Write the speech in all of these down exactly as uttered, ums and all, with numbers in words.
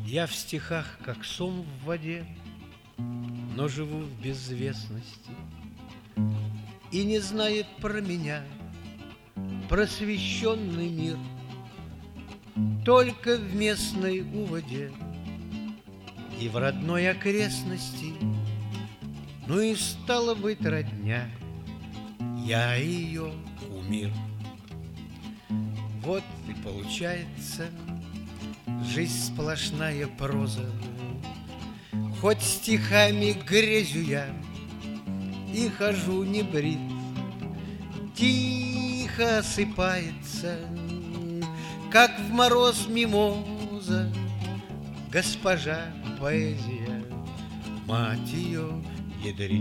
Я в стихах, как сом в воде, но живу в безвестности, и не знает про меня просвещенный мир. Только в местной уводе и в родной окрестности, ну и стало быть родня, я ее кумир. Вот и получается жизнь сплошная проза, хоть стихами грезю я и хожу не брит, тихо осыпается, как в мороз мимоза, госпожа поэзия, мать ее ядрит.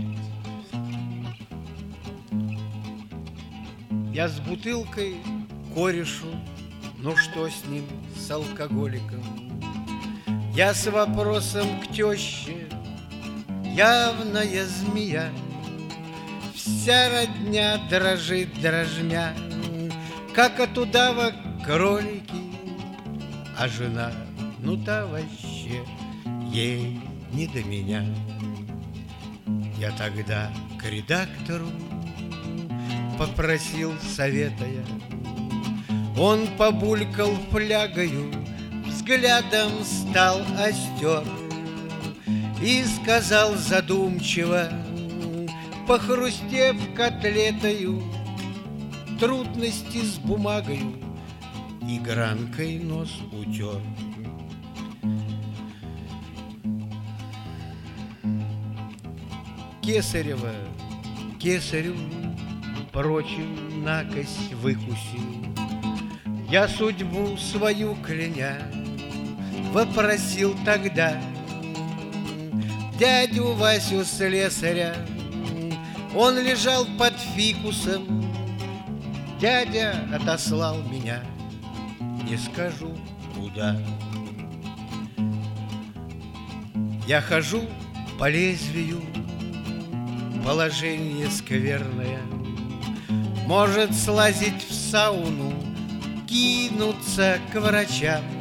Я с бутылкой корешу, ну что с ним, с алкоголиком? Я с вопросом к теще, явная змея. Вся родня дрожит дрожмя, как от удава кролики, а жена, ну та вообще, ей не до меня. Я тогда к редактору попросил совета я. Он побулькал флягою, взглядом стал остер и сказал задумчиво, похрустев котлетою: трудности с бумагою, и гранкой нос утер. Кесарева кесарю прочим накось выкусил. Я судьбу свою кляня вопросил тогда дядю Васю слесаря. Он лежал под фикусом, дядя отослал меня, не скажу куда. Я хожу по лезвию, положение скверное, может слазить в сауну, кинуться к врачам.